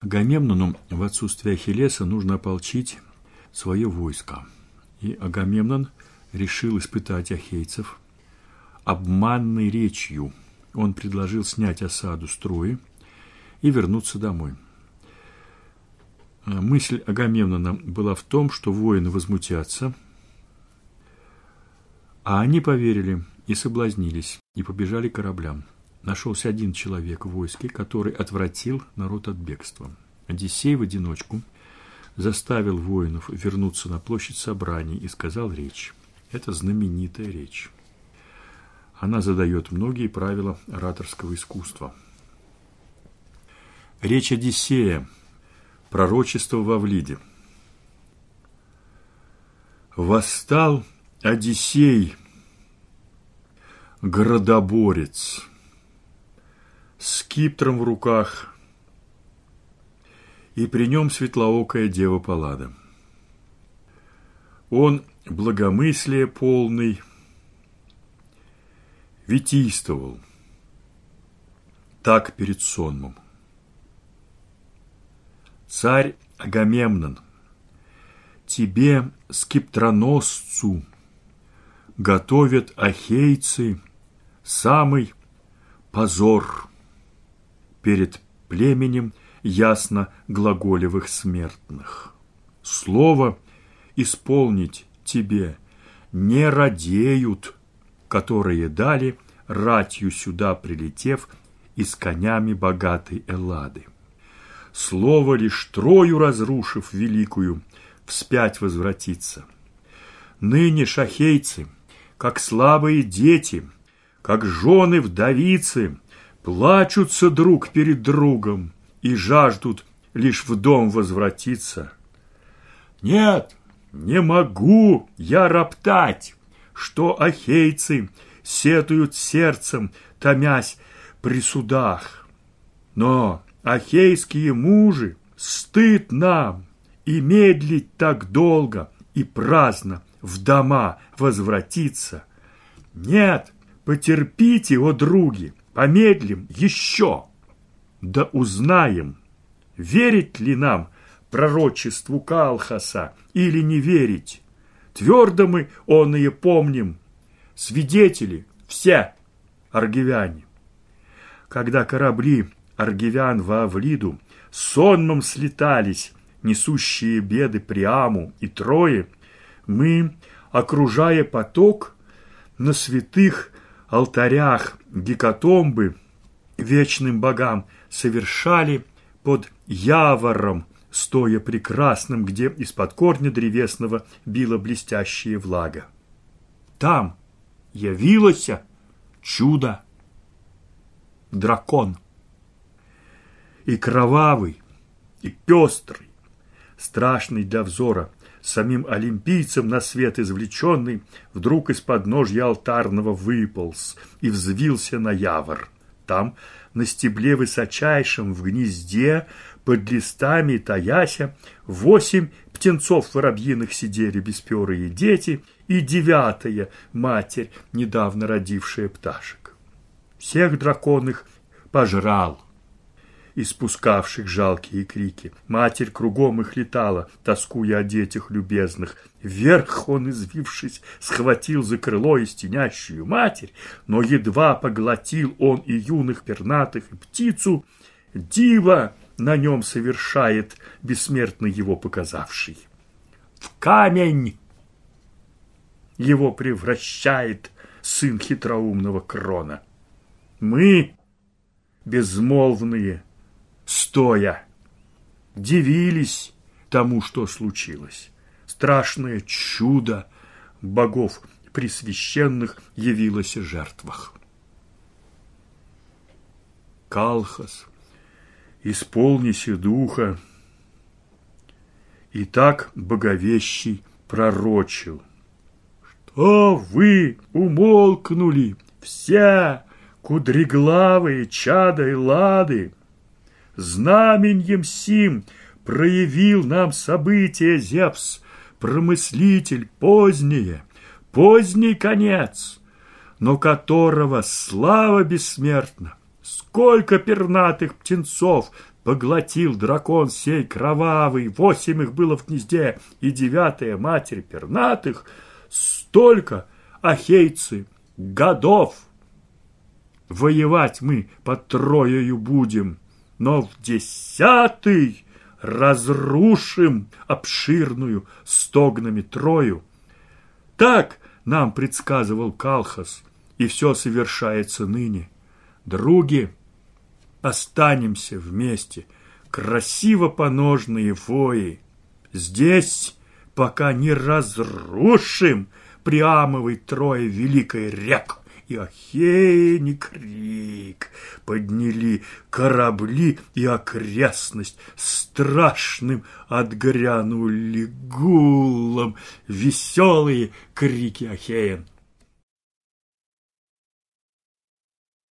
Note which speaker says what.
Speaker 1: Агамемнону в отсутствие Ахиллеса нужно ополчить свое войско. И Агамемнон решил испытать ахейцев обманной речью. Он предложил снять осаду с Трои и вернуться домой. Мысль Агамемнона была в том, что воины возмутятся, а они поверили и соблазнились, и побежали к кораблям. Нашелся один человек в войске, который отвратил народ от бегства. Одиссей в одиночку заставил воинов вернуться на площадь собраний и сказал речь. Это знаменитая речь. Она задает многие правила ораторского искусства. Речь Одиссея. Пророчество в Авлиде. Восстал Одиссей, градоборец, с скипетром в руках, и при нем светлоокая дева Паллада. Он благомыслие полный витийствовал так перед сонмом. Царь Агамемнон, тебе, скиптроносцу, готовят ахейцы самый позор перед племенем ясно глаголевых смертных. Слово исполнить тебе не радеют, которые дали, ратью сюда прилетев, и с конями богатой Эллады. Слово лишь Трою разрушив великую, вспять возвратится. Ныне шахейцы, как слабые дети, как жены вдовицы, плачутся друг перед другом и жаждут лишь в дом возвратиться. Нет, не могу я роптать, что ахейцы сетуют сердцем, томясь при судах. Но ахейские мужи, стыд нам и медлить так долго и праздно в дома возвратиться. Нет, потерпите, о други, помедлим еще, да узнаем, верить ли нам пророчеству Калхаса или не верить. Твердо мы оное помним, свидетели все аргивяне. Когда корабли аргивян во Авлиду сонмом слетались, несущие беды Приаму и Трое, мы, окружая поток, на святых алтарях гекатомбы вечным богам совершали под явором, стоя прекрасным, где из-под корня древесного била блестящая влага. Там явилось чудо, дракон. И кровавый, и пестрый, страшный для взора, самим олимпийцем на свет извлеченный, вдруг из подножья алтарного выполз и взвился на явор. Там, на стебле высочайшем, в гнезде, под листами таяся, 8 птенцов воробьиных сидели бесперые дети, и 9-я матерь, недавно родившая пташек. Всех драконных пожрал, испускавших жалкие крики. Матерь кругом их летала, тоскуя о детях любезных. Вверх он, извившись, схватил за крыло и стенящую матерь, но едва поглотил он и юных пернатых, и птицу, диво на нем совершает бессмертный его показавший. В камень его превращает сын хитроумного Крона. Мы, безмолвные, стоя, дивились тому, что случилось. Страшное чудо богов пресвященных явилось в жертвах. Калхас, исполнися духа, и так боговещий пророчил: что вы умолкнули, все кудреглавые чада Эллады? Знаменьем сим проявил нам событие Зевс, промыслитель поздний конец, но которого слава бессмертна. Сколько пернатых птенцов поглотил дракон сей кровавый, 8 их было в гнезде, и 9 матерь пернатых, столько, ахейцы, годов. Воевать мы под Троею будем, но в 10 разрушим обширную стогнами Трою. Так нам предсказывал Калхас, и все совершается ныне. Други, останемся вместе, красиво поножные вои. Здесь, пока не разрушим Приамовой Трое великой рек, и ахеяне крик подняли корабли, и окрестность страшным отгрянули гулом веселые крики ахеян.